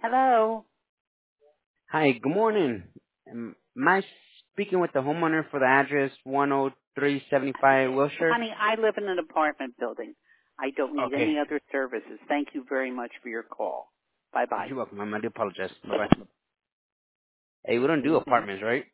Hello. Hi, good morning. Am I speaking with the homeowner for the address 10375 Wilshire? Honey, I live in an apartment building. I don't need Okay. any other services. Thank you very much for your call. Bye-bye. You're welcome, ma'am. I do apologize. Bye-bye. Hey, we don't do apartments, right?